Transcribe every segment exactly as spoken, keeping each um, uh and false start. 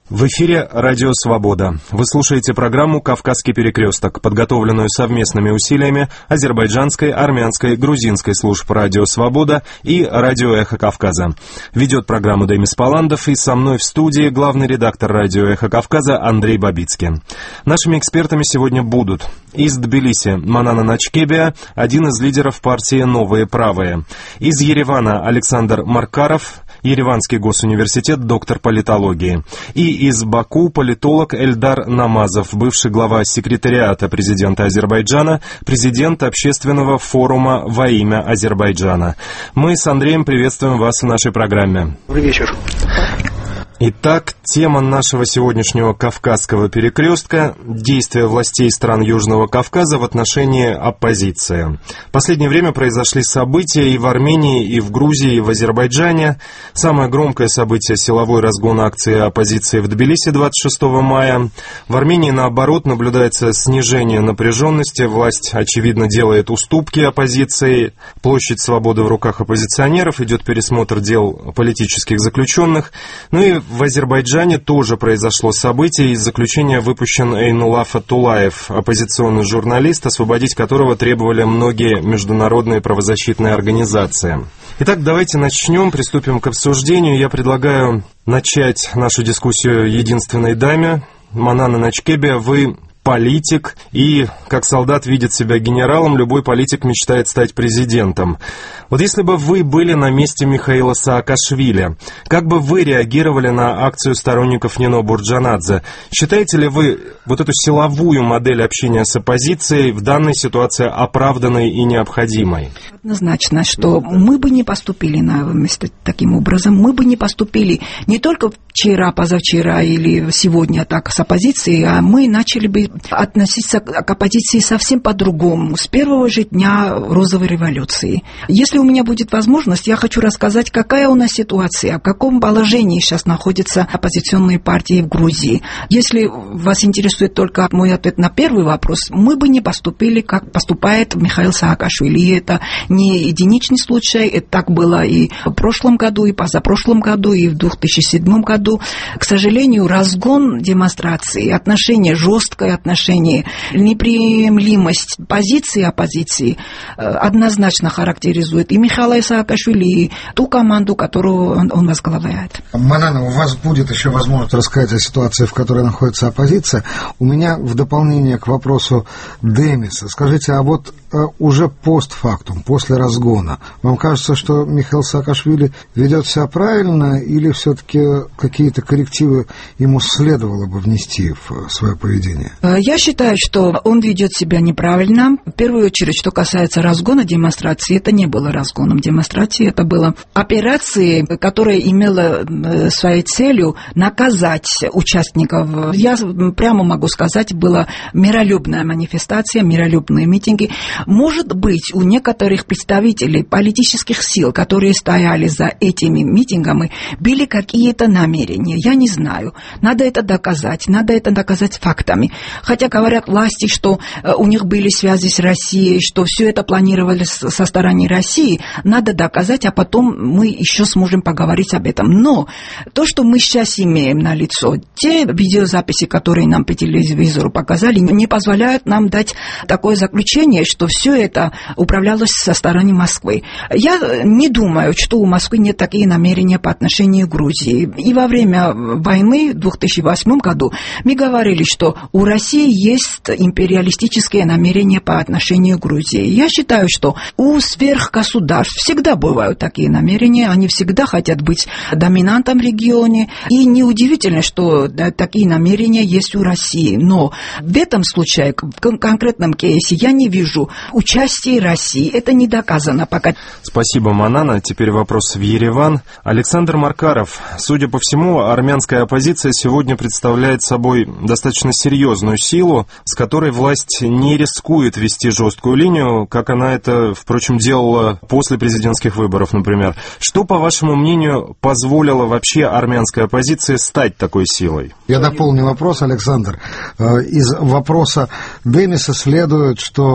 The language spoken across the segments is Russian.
В эфире «Радио Свобода». Вы слушаете программу «Кавказский перекресток», подготовленную совместными усилиями азербайджанской, армянской, грузинской служб «Радио Свобода» и «Радио Эхо Кавказа». Ведет программу Демис Паландов, и со мной в студии главный редактор «Радио Эхо Кавказа» Андрей Бабицкий. Нашими экспертами сегодня будут из Тбилиси Манана Начкебия, один из лидеров партии «Новые правые», из Еревана Александр Маркаров, Ереванский госуниверситет, доктор политологии, и из Баку политолог Эльдар Намазов, бывший глава секретариата президента Азербайджана, президент общественного форума «Во имя Азербайджана». Мы с Андреем приветствуем вас в нашей программе. Добрый вечер. Итак, тема нашего сегодняшнего «Кавказского перекрестка» – действия властей стран Южного Кавказа в отношении оппозиции. В последнее время произошли события и в Армении, и в Грузии, и в Азербайджане. Самое громкое событие – силовой разгон акции оппозиции в Тбилиси двадцать шестого мая. В Армении, наоборот, наблюдается снижение напряженности. Власть, очевидно, делает уступки оппозиции. Площадь свободы в руках оппозиционеров, идет пересмотр дел политических заключенных. Ну и в Азербайджане тоже произошло событие. Из заключения выпущен Эйнулла Фатулаев, оппозиционный журналист, освободить которого требовали многие международные правозащитные организации. Итак, давайте начнем, приступим к обсуждению. Я предлагаю начать нашу дискуссию единственной даме. Манана Начкебия, вы политик, и как солдат видит себя генералом, любой политик мечтает стать президентом. Вот если бы вы были на месте Михаила Саакашвили, как бы вы реагировали на акцию сторонников Нино Бурджанадзе? Считаете ли вы вот эту силовую модель общения с оппозицией в данной ситуации оправданной и необходимой? Однозначно, что мы бы не поступили на место таким образом, мы бы не поступили не только вчера, позавчера или сегодня так с оппозицией, а мы начали бы относиться к оппозиции совсем по-другому, с первого же дня розовой революции. Если у меня будет возможность, я хочу рассказать, какая у нас ситуация, в каком положении сейчас находятся оппозиционные партии в Грузии. Если вас интересует только мой ответ на первый вопрос, мы бы не поступили, как поступает Михаил Саакашвили. И это не единичный случай, это так было и в прошлом году, и позапрошлом году, и в две тысячи седьмом году. К сожалению, разгон демонстрации, отношение жесткое, отношение, неприемлемость позиции оппозиции однозначно характеризует и Михаила Саакашвили, и ту команду, которую он, он возглавляет. Манана, у вас будет еще возможность рассказать о ситуации, в которой находится оппозиция. У меня в дополнение к вопросу Демиса. Скажите, а вот уже постфактум, после разгона, вам кажется, что Михаил Саакашвили ведет себя правильно, или все-таки какие-то коррективы ему следовало бы внести в свое поведение? Я считаю, что он ведет себя неправильно. В первую очередь, что касается разгона демонстрации, это не было разгоном демонстрации, это было операцией, которая имела своей целью наказать участников. Я прямо могу сказать, была миролюбная манифестация, миролюбные митинги. Может быть, у некоторых представителей политических сил, которые стояли за этими митингами, были какие-то намерения. Я не знаю. Надо это доказать. Надо это доказать фактами. Хотя говорят власти, что у них были связи с Россией, что все это планировали со стороны России. Надо доказать, а потом мы еще сможем поговорить об этом. Но то, что мы сейчас имеем на лицо, те видеозаписи, которые нам по телевизору показали, не позволяют нам дать такое заключение, что все это управлялось со стороны Москвы. Я не думаю, что у Москвы нет таких намерений по отношению к Грузии. И во время войны в две тысячи восьмом году мы говорили, что у России есть империалистические намерения по отношению к Грузии. Я считаю, что у сверхгосударств всегда бывают такие намерения, они всегда хотят быть доминантом в регионе, и неудивительно, что да, такие намерения есть у России. Но в этом случае, в конкретном кейсе, я не вижу участия России. Это не доказано пока. Спасибо, Манана. Теперь вопрос в Ереван. Александр Маркаров. Судя по всему, армянская оппозиция сегодня представляет собой достаточно серьезную силу, с которой власть не рискует вести жесткую линию, как она это, впрочем, делала после президентских выборов, например. Что, по вашему мнению, позволило вообще армянской оппозиции стать такой силой? Я дополню вопрос, Александр. Из вопроса Демиса следует, что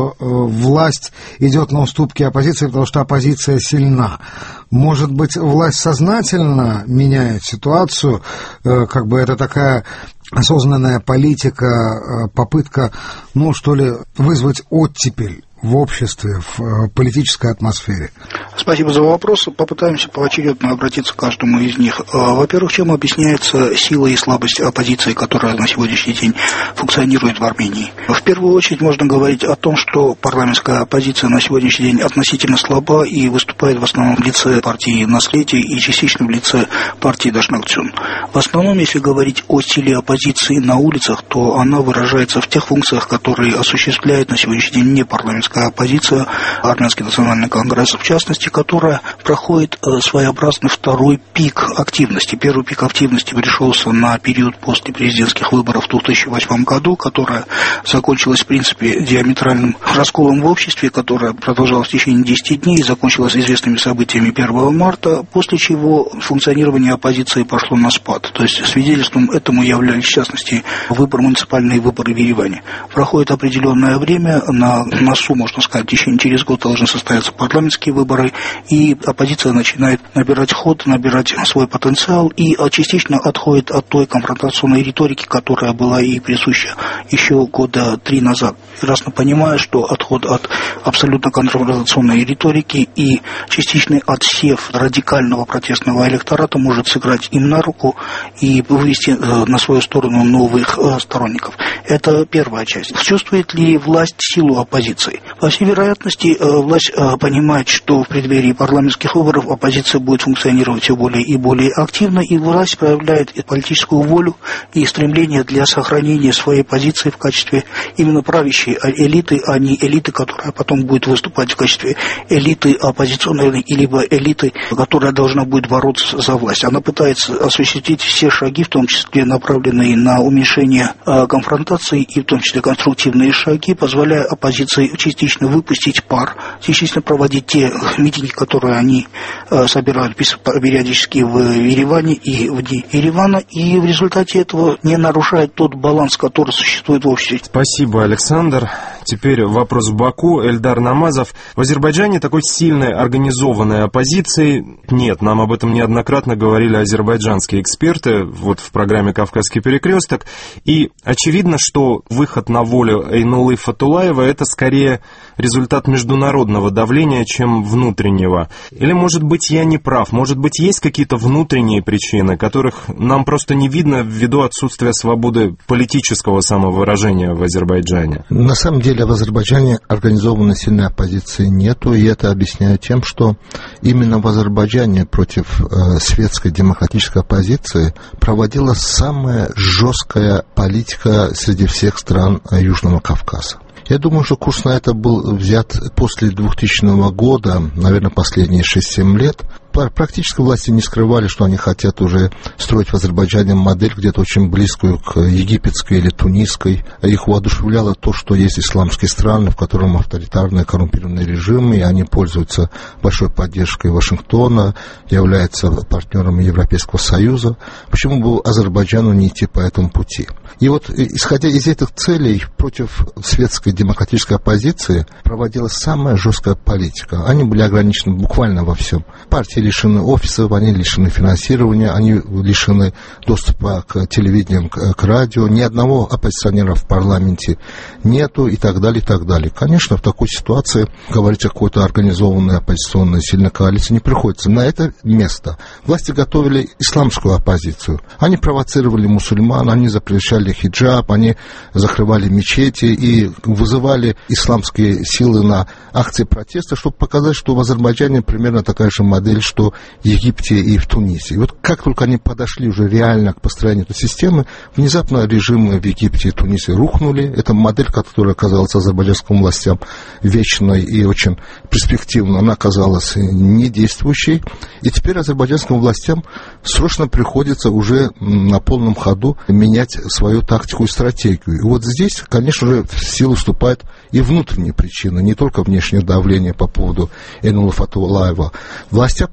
власть идет на уступки оппозиции, потому что оппозиция сильна. Может быть, власть сознательно меняет ситуацию, как бы это такая осознанная политика, попытка, ну, что ли, вызвать оттепель в обществе, в политической атмосфере? Спасибо за вопрос. Попытаемся поочередно обратиться к каждому из них. Во-первых, чем объясняется сила и слабость оппозиции, которая на сегодняшний день функционирует в Армении? В первую очередь можно говорить о том, что парламентская оппозиция на сегодняшний день относительно слаба и выступает в основном в лице партии «Наследие» и частично в лице партии «Дашнактюн». В основном, если говорить о силе оппозиции на улицах, то она выражается в тех функциях, которые осуществляет на сегодняшний день не парламентская оппозиция, Армянский национальный конгресс в частности, которая проходит своеобразный второй пик активности. Первый пик активности пришелся на период после президентских выборов в две тысячи восьмом году, которая закончилась, в принципе, диаметральным расколом в обществе, которая продолжалась в течение десяти дней и закончилась известными событиями первого марта, после чего функционирование оппозиции пошло на спад. То есть свидетельством этому являлись, в частности, выборы, муниципальные выборы в Ереване. Проходит определенное время, на носу, можно сказать, в течение через год должны состояться парламентские выборы, и оппозиция начинает набирать ход, набирать свой потенциал и частично отходит от той конфронтационной риторики, которая была и присуща еще года три назад. Прекрасно понимая, что отход от абсолютно конфронтационной риторики и частичный отсев радикального протестного электората может сыграть им на руку и вывести на свою сторону новых сторонников. Это первая часть. Чувствует ли власть силу оппозиции? По всей вероятности, власть понимает, что в преддверии парламентских выборов оппозиция будет функционировать все более и более активно, и власть проявляет и политическую волю и стремление для сохранения своей позиции в качестве именно правящей элиты, а не элиты, которая потом будет выступать в качестве элиты оппозиционной, либо элиты, которая должна будет бороться за власть. Она пытается осуществить все шаги, в том числе направленные на уменьшение конфронтации, и в том числе конструктивные шаги, позволяя оппозиции частично выпустить пар, частично проводить те митинги, которые они э, собирают периодически в Ереване и вне Еревана, и в результате этого не нарушает тот баланс, который существует в обществе. Спасибо, Александр. Теперь вопрос в Баку. Эльдар Намазов. В Азербайджане такой сильной организованной оппозиции нет. Нам об этом неоднократно говорили азербайджанские эксперты вот в программе «Кавказский перекресток». И очевидно, что выход на волю Эйнулы Фатулаева — это скорее результат международного давления, чем внутреннего. Или, может быть, я не прав? Может быть, есть какие-то внутренние причины, которых нам просто не видно ввиду отсутствия свободы политического самовыражения в Азербайджане? На самом деле в Азербайджане организованной сильной оппозиции нету, и это объясняю тем, что именно в Азербайджане против э, светской демократической оппозиции проводилась самая жесткая политика среди всех стран Южного Кавказа. Я думаю, что курс на это был взят после двухтысячного года, наверное, последние шесть-семь лет. Практически власти не скрывали, что они хотят уже строить в Азербайджане модель где-то очень близкую к египетской или тунисской. Их воодушевляло то, что есть исламские страны, в которых авторитарные коррумпированные режимы, и они пользуются большой поддержкой Вашингтона, являются партнерами Европейского Союза. Почему бы Азербайджану не идти по этому пути? И вот, исходя из этих целей, против светской демократической оппозиции проводилась самая жесткая политика. Они были ограничены буквально во всем. Партии лишены офисов, они лишены финансирования, они лишены доступа к телевидению, к, к радио. Ни одного оппозиционера в парламенте нету и так далее, и так далее. Конечно, в такой ситуации говорить о какой-то организованной оппозиционной сильной коалиции не приходится. На это место власти готовили исламскую оппозицию. Они провоцировали мусульман, они запрещали хиджаб, они закрывали мечети и вызывали исламские силы на акции протеста, чтобы показать, что в Азербайджане примерно такая же модель, что в Египте и в Тунисе. И вот как только они подошли уже реально к построению этой системы, внезапно режимы в Египте и Тунисе рухнули. Это модель, которая оказалась азербайджанским властям вечной и очень перспективной, она оказалась недействующей. И теперь азербайджанским властям срочно приходится уже на полном ходу менять свою тактику и стратегию. И вот здесь, конечно же, в силу вступают и внутренние причины, не только внешнее давление по поводу Эйнулы Фатулаева. Власти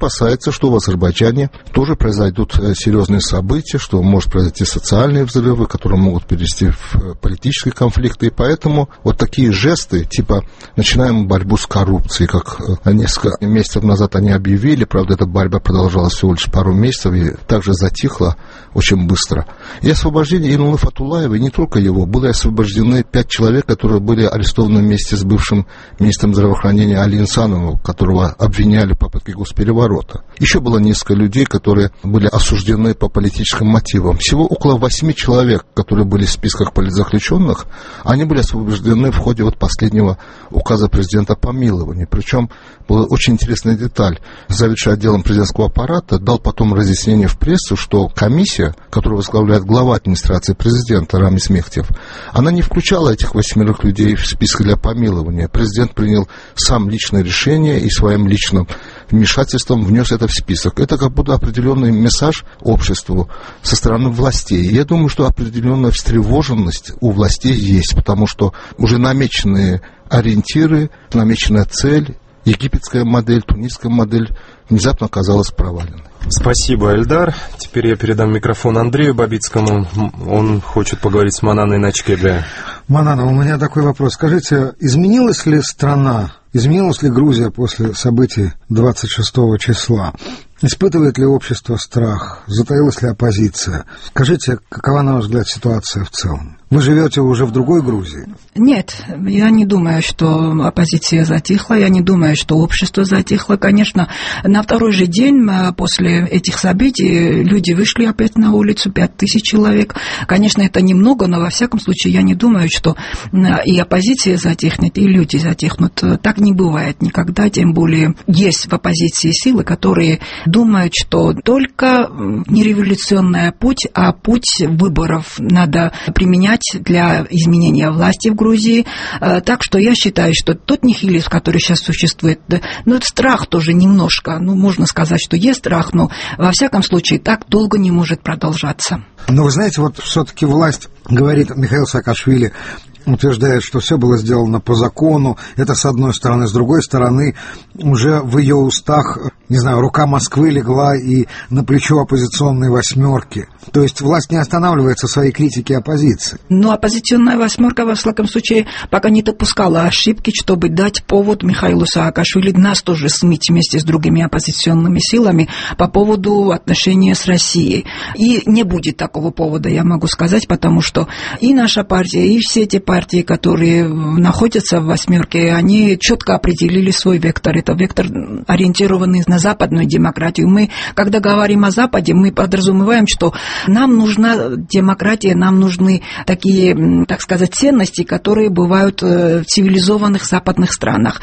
опасается, что в Азербайджане тоже произойдут серьезные события, что может произойти социальные взрывы, которые могут перевести в политические конфликты. И поэтому вот такие жесты, типа начинаем борьбу с коррупцией, как несколько месяцев назад они объявили, правда, эта борьба продолжалась всего лишь пару месяцев и также затихла очень быстро. И освобождение Имамы Фатуллаева, и не только его, были освобождены пять человек, которые были арестованы вместе с бывшим министром здравоохранения Али Инсановым, которого обвиняли в попытке госпереворота. Еще было несколько людей, которые были осуждены по политическим мотивам. Всего около восьми человек, которые были в списках политзаключенных, они были освобождены в ходе вот последнего указа президента о помиловании. Причем была очень интересная деталь. Заведующий отделом президентского аппарата дал потом разъяснение в прессу, что комиссия, которую возглавляет глава администрации президента Рамис Мехтиев, она не включала этих восьмерых людей в список для помилования. Президент принял сам личное решение и своим личным вмешательством внес это в список. Это как будто определенный месседж обществу со стороны властей. Я думаю, что определенная встревоженность у властей есть, потому что уже намеченные ориентиры, намеченная цель, египетская модель, тунисская модель внезапно оказалась проваленной. Спасибо, Эльдар. Теперь я передам микрофон Андрею Бабицкому. Он хочет поговорить с Мананой Начкебе. Манана, у меня такой вопрос. Скажите, изменилась ли страна, изменилась ли Грузия после событий двадцать шестого числа? Испытывает ли общество страх? Затаилась ли оппозиция? Скажите, какова, на ваш взгляд, ситуация в целом? Вы живете уже в другой Грузии? Нет, я не думаю, что оппозиция затихла, я не думаю, что общество затихло. Конечно, на второй же день после этих событий люди вышли опять на улицу, пять тысяч человек. Конечно, это немного, но во всяком случае я не думаю, что и оппозиция затихнет, и люди затихнут. Так не бывает никогда, тем более есть в оппозиции силы, которые думают, что только не революционный путь, а путь выборов надо применять для изменения власти в Грузии. Так что я считаю, что тот нихилизм, который сейчас существует, ну, это страх тоже немножко, ну, можно сказать, что есть страх, но во всяком случае так долго не может продолжаться. Но вы знаете, вот все-таки власть, говорит Михаил Саакашвили, утверждает, что все было сделано по закону. Это с одной стороны. С другой стороны, уже в ее устах, не знаю, рука Москвы легла и на плечо оппозиционной восьмерки. То есть власть не останавливается в своей критике оппозиции. Но оппозиционная восьмерка, во всяком случае, пока не допускала ошибки, чтобы дать повод Михаилу Саакашвили нас тоже смыть вместе с другими оппозиционными силами по поводу отношения с Россией. И не будет такого повода, я могу сказать, потому что и наша партия, и все эти партии, партии, которые находятся в восьмерке, они четко определили свой вектор. Это вектор, ориентированный на западную демократию. Мы, когда говорим о Западе, мы подразумеваем, что нам нужна демократия, нам нужны такие, так сказать, ценности, которые бывают в цивилизованных западных странах.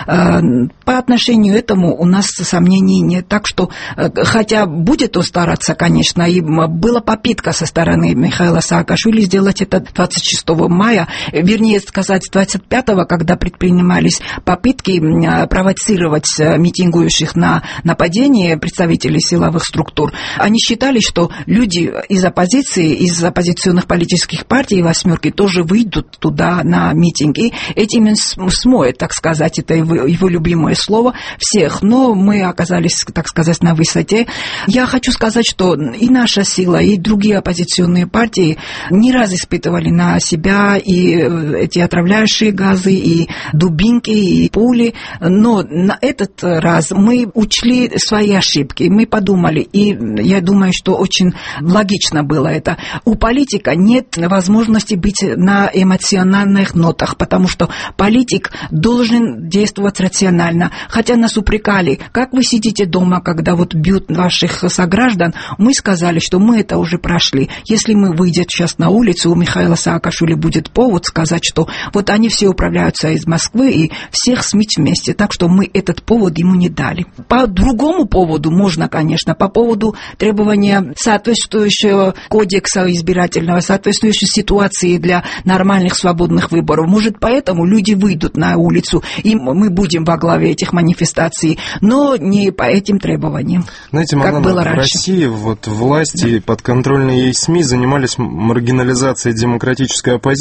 По отношению к этому у нас сомнений нет. Так что, хотя будет он стараться, конечно, и была попытка со стороны Михаила Саакашвили сделать это двадцать шестого мая, вернее сказать, двадцать пятого, когда предпринимались попытки провоцировать митингующих на нападение представителей силовых структур. Они считали, что люди из оппозиции, из оппозиционных политических партий восьмерки тоже выйдут туда на митинги. Этим смоет, так сказать, это его, его любимое слово, всех. Но мы оказались, так сказать, на высоте. Я хочу сказать, что и наша сила, и другие оппозиционные партии не раз испытывали на себя и эти отравляющие газы, и дубинки, и пули. Но на этот раз мы учли свои ошибки, мы подумали, и я думаю, что очень логично было это. У политика нет возможности быть на эмоциональных нотах, потому что политик должен действовать рационально. Хотя нас упрекали, как вы сидите дома, когда вот бьют ваших сограждан, мы сказали, что мы это уже прошли. Если мы выйдем сейчас на улицу, у Михаила Саакашвили будет повод сказать, что вот они все управляются из Москвы и всех смыть вместе. Так что мы этот повод ему не дали. По другому поводу можно, конечно, по поводу требования соответствующего кодекса избирательного, соответствующей ситуации для нормальных свободных выборов. Может, поэтому люди выйдут на улицу, и мы будем во главе этих манифестаций, но не по этим требованиям. Знаете, как Манана, было в раньше. России вот власти, да, подконтрольные ей СМИ занимались маргинализацией демократической оппозиции,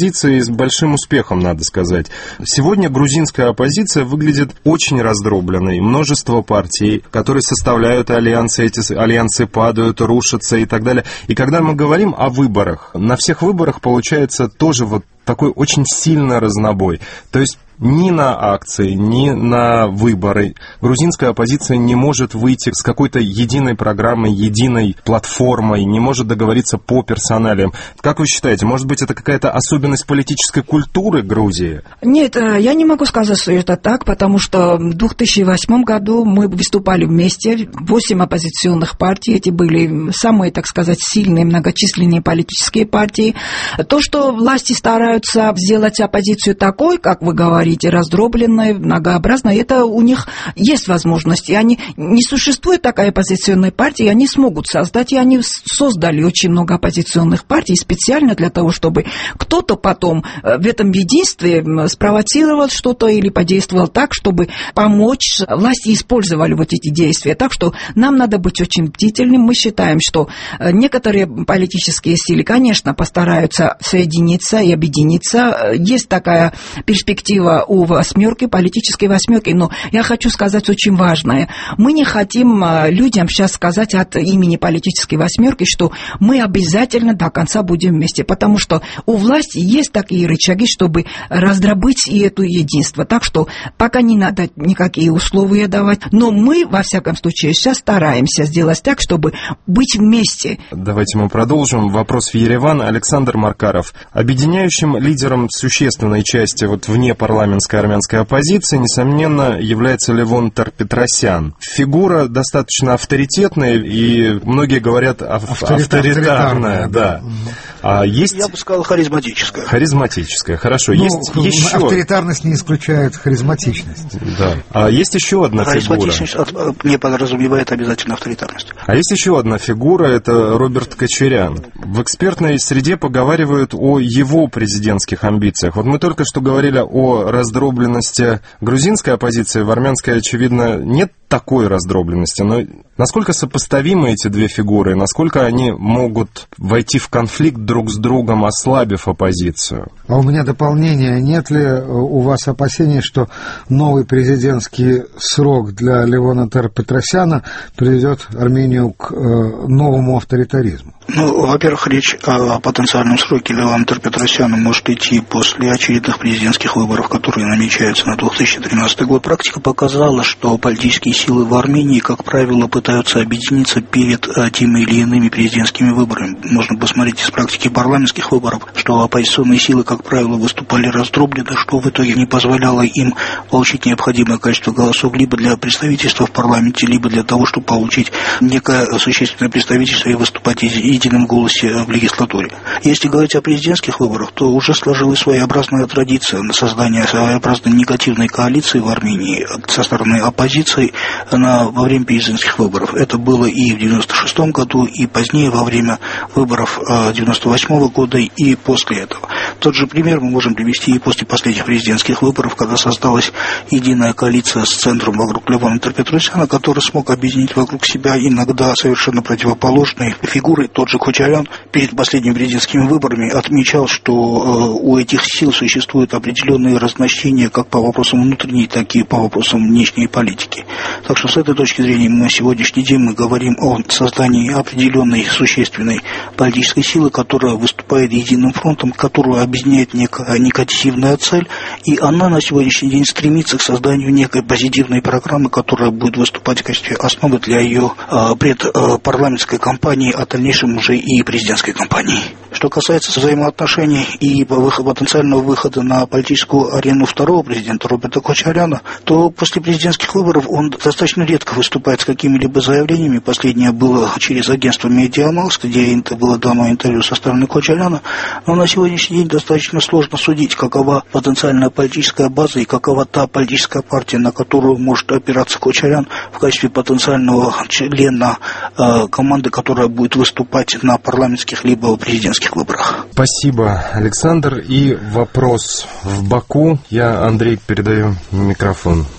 с большим успехом, надо сказать. Сегодня грузинская оппозиция выглядит очень раздробленной. Множество партий, которые составляют альянсы, эти альянсы падают, рушатся и так далее. И когда мы говорим о выборах, на всех выборах получается тоже вот такой очень сильный разнобой. То есть ни на акции, ни на выборы грузинская оппозиция не может выйти с какой-то единой программой, единой платформой, не может договориться по персоналиям. Как вы считаете, может быть, это какая-то особенность политической культуры Грузии? Нет, я не могу сказать, что это так, потому что в две тысячи восьмом году мы выступали вместе, восемь оппозиционных партий, эти были самые, так сказать, сильные, многочисленные политические партии. То, что власти стараются сделать оппозицию такой, как вы говорите, раздробленной, многообразной, это у них есть возможность. И они, не существует такая оппозиционная партия, и они смогут создать, и они создали очень много оппозиционных партий специально для того, чтобы кто-то потом в этом единстве спровоцировал что-то или подействовал так, чтобы помочь власти использовали вот эти действия. Так что нам надо быть очень бдительным. Мы считаем, что некоторые политические силы, конечно, постараются соединиться и объединиться. Есть такая перспектива у восьмерки, политической восьмерки, но я хочу сказать очень важное. Мы не хотим людям сейчас сказать от имени политической восьмерки, что мы обязательно до конца будем вместе, потому что у власти есть такие рычаги, чтобы раздробить и это единство. Так что пока не надо никакие условия давать, но мы, во всяком случае, сейчас стараемся сделать так, чтобы быть вместе. Давайте мы продолжим. Вопрос в Ереван. Александр Маркаров. Объединяющим лидером существенной части вот вне парламентской армянской оппозиции, несомненно, является Левон Тер-Петросян. Фигура достаточно авторитетная, и многие говорят ав- авторитарная. Да. А есть... Я бы сказал, харизматическая. Харизматическая, хорошо. Ну, есть еще... Авторитарность не исключает харизматичность. Да. А есть еще одна фигура. Харизматичность не подразумевает обязательно авторитарность. А есть еще одна фигура, это Роберт Кочарян. В экспертной среде поговаривают о его президентских амбициях. Вот мы только что говорили о раздробленности грузинской оппозиции, в армянской, очевидно, нет такой раздробленности. Но насколько сопоставимы эти две фигуры, насколько они могут войти в конфликт друг с другом, ослабив оппозицию? А у меня дополнение. Нет ли у вас опасений, что новый президентский срок для Левона Тер-Петросяна приведет Армению к э, новому авторитаризму? Ну, во-первых, речь о потенциальном сроке Левона Тер-Петросяна может идти после очередных президентских выборов, которые намечаются на две тысячи тринадцатый год. Практика показала, что политические силы в Армении, как правило, пытаются объединиться перед теми или иными президентскими выборами. Можно посмотреть из практики парламентских выборов, что оппозиционные силы, как правило, выступали раздробленно, что в итоге не позволяло им получить необходимое количество голосов либо для представительства в парламенте, либо для того, чтобы получить некое существенное представительство и выступать в едином голосе в легислатуре. Если говорить о президентских выборах, то уже сложилась своеобразная традиция на создание своеобразной негативной коалиции в Армении со стороны оппозиции на, во время президентских выборов. Это было и в девяносто шестом году, и позднее во время выборов девяносто восьмого года, и после этого. Тот же пример мы можем привести и после последних президентских выборов, когда создалась единая коалиция с центром вокруг Левона Тер-Петросяна, который смог объединить вокруг себя иногда совершенно противоположные фигуры. Тот же Кочарян перед последними президентскими выборами отмечал, что э, у этих сил существуют определенные разночтения как по вопросам внутренней, так и по вопросам внешней политики. Так что с этой точки зрения мы на сегодняшний день мы говорим о создании определенной существенной политической силы, которая выступает единым фронтом, которую объединяет некая негативная цель, и она на сегодняшний день стремится к созданию некой позитивной программы, которая будет выступать в качестве основы для ее э, предпарламентской кампании, а в дальнейшем уже и президентской кампании. Что касается взаимоотношений и потенциального выхода на политическую арену второго президента Роберта Кочаряна, то после президентских выборов он достаточно редко выступает с какими-либо заявлениями. Последнее было через агентство Медиамалс, где было дано интервью со стороны Кочаряна. Но на сегодняшний день достаточно сложно судить, какова потенциальная политическая база и какова та политическая партия, на которую может опираться Кочарян в качестве потенциального члена э, команды, которая будет выступать на парламентских либо президентских выборах. Спасибо, Александр. И вопрос в Баку. Я, Андрей, передаю микрофон.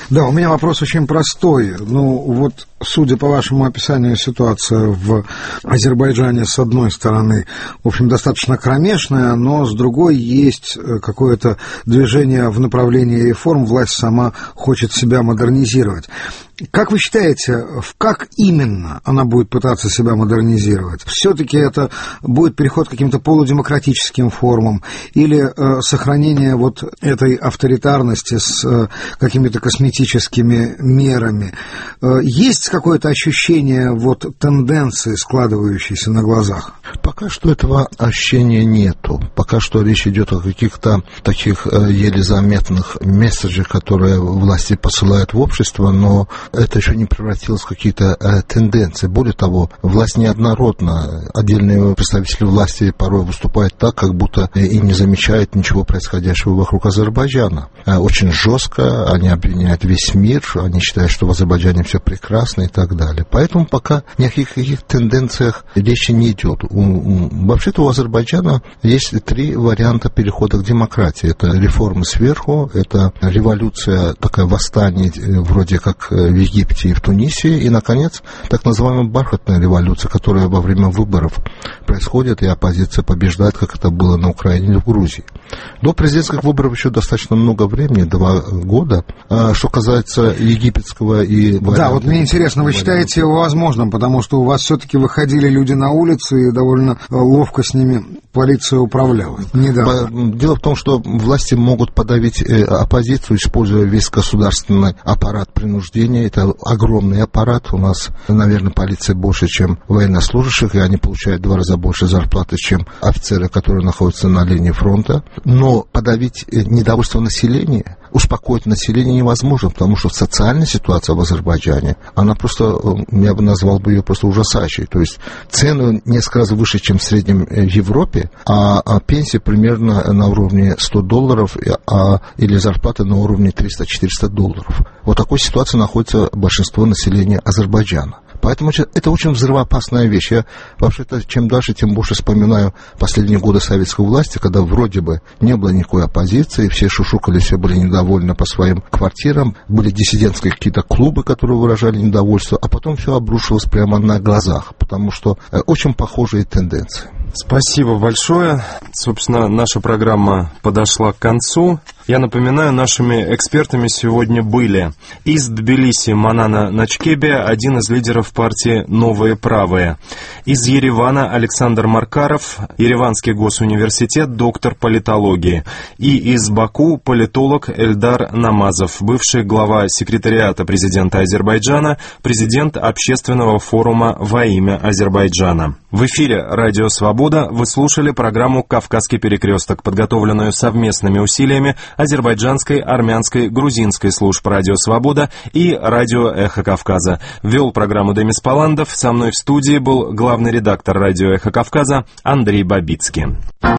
Да, у меня вопрос очень простой. Ну, вот, судя по вашему описанию, ситуация в Азербайджане, с одной стороны, в общем, достаточно кромешная, но с другой есть какое-то движение в направлении реформ, власть сама хочет себя модернизировать. Как вы считаете, как именно она будет пытаться себя модернизировать? Все-таки это будет переход к каким-то полудемократическим формам или э, сохранение вот этой авторитарности с э, какими-то косметическими мерами? Э, есть какое-то ощущение вот тенденции, складывающейся на глазах? Пока что этого ощущения нету. Пока что речь идет о каких-то таких э, еле заметных месседжах, которые власти посылают в общество, но это еще не превратилось в какие-то э, тенденции. Более того, власть неоднородна. Отдельные представители власти порой выступают так, как будто и не замечают ничего происходящего вокруг Азербайджана. Э, очень жестко они обвиняют весь мир, они считают, что в Азербайджане все прекрасно и так далее. Поэтому пока ни о каких тенденциях речи не идет. У, у, вообще-то у Азербайджана есть три варианта перехода к демократии. Это реформы сверху, это революция, такое восстание вроде как в Египте и в Тунисе, и, наконец, так называемая бархатная революция, которая во время выборов происходит, и оппозиция побеждает, как это было на Украине или в Грузии. До президентских выборов еще достаточно много времени, два года. А что касается египетского и... Да, вот мне интересно, вы считаете его возможным, потому что у вас все-таки выходили люди на улицы, и довольно ловко с ними полиция управляла. Недавно. Дело в том, что власти могут подавить оппозицию, используя весь государственный аппарат принуждения. Это огромный аппарат. У нас, наверное, полиция больше, чем военнослужащих, и они получают в два раза больше зарплаты, чем офицеры, которые находятся на линии фронта. Но подавить недовольство населения, успокоить население невозможно, потому что социальная ситуация в Азербайджане, она просто, я бы назвал бы ее просто ужасающей. То есть цены несколько раз выше, чем в среднем в Европе, а, а пенсия примерно на уровне сто долларов, а, или зарплата на уровне триста-четыреста долларов. Вот в такой ситуации находится большинство населения Азербайджана. Поэтому это очень взрывоопасная вещь. Я вообще-то чем дальше, тем больше вспоминаю последние годы советской власти, когда вроде бы не было никакой оппозиции, все шушукали, все были недовольны по своим квартирам, были диссидентские какие-то клубы, которые выражали недовольство, а потом все обрушилось прямо на глазах, потому что очень похожие тенденции. Спасибо большое. Собственно, наша программа подошла к концу. Я напоминаю, нашими экспертами сегодня были из Тбилиси Манана Начкебе, один из лидеров партии «Новые правые». Из Еревана Александр Маркаров, Ереванский госуниверситет, доктор политологии. И из Баку политолог Эльдар Намазов, бывший глава секретариата президента Азербайджана, президент общественного форума «Во имя Азербайджана». В эфире «Радио Свобода» вы слушали программу «Кавказский перекресток», подготовленную совместными усилиями азербайджанской, армянской, грузинской служб «Радио Свобода» и «Радио Эхо Кавказа». Вел программу Демис Паландов, со мной в студии был главный редактор «Радио Эхо Кавказа» Андрей Бабицкий.